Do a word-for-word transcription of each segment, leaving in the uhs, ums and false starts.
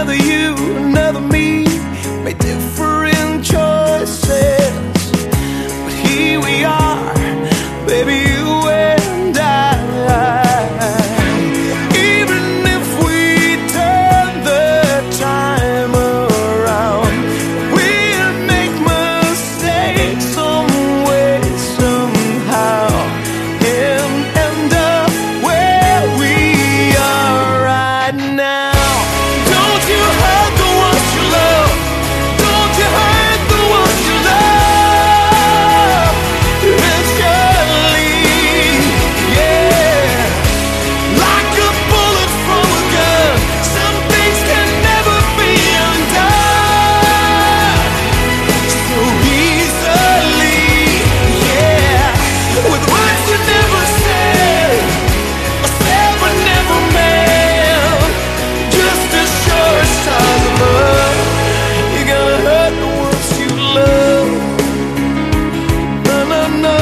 another you, another me, made different choices, but here we are, baby, you and I. Even if we turn the time around, we'll make mistakes some way, somehow, and end up where we are right now. Don't you hurt the ones you love, don't you hurt the ones you love. It's surely, yeah, like a bullet from a gun, some things can never be undone so easily, yeah. With words you never said, or said but never meant, just as sure as stars above, you're gonna hurt the ones you love. No, no, no.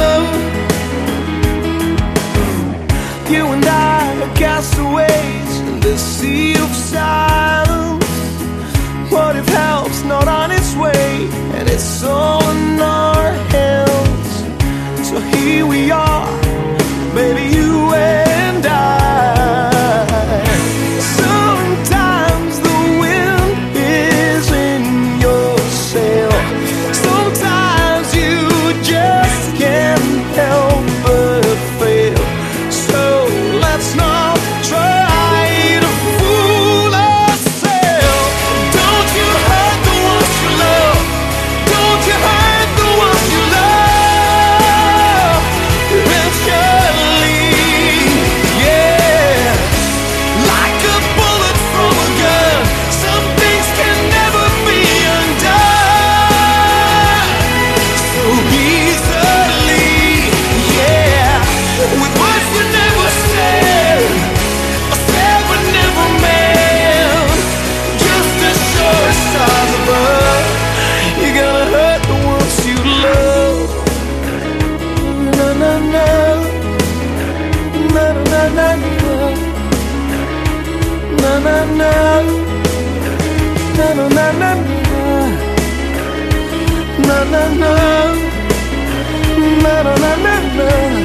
You and I are castaways in this sea of silence. What if help's not on its way, and it's all in our hands? So here we are, baby, you and I. Sometimes the wind is in your sail, sometimes you just can't help but fail. So let's not try to fool ourselves. Don't you hurt the ones you love, don't you hurt the ones you love. Eventually, yeah, like a bullet from a gun, some things can never be undone so easily, yeah. With words you never said, or said but never meant, just as sure as stars above, you're gonna hurt the ones you love. Na na na, na na na na, na na na, na na na na, na na na, na na na na.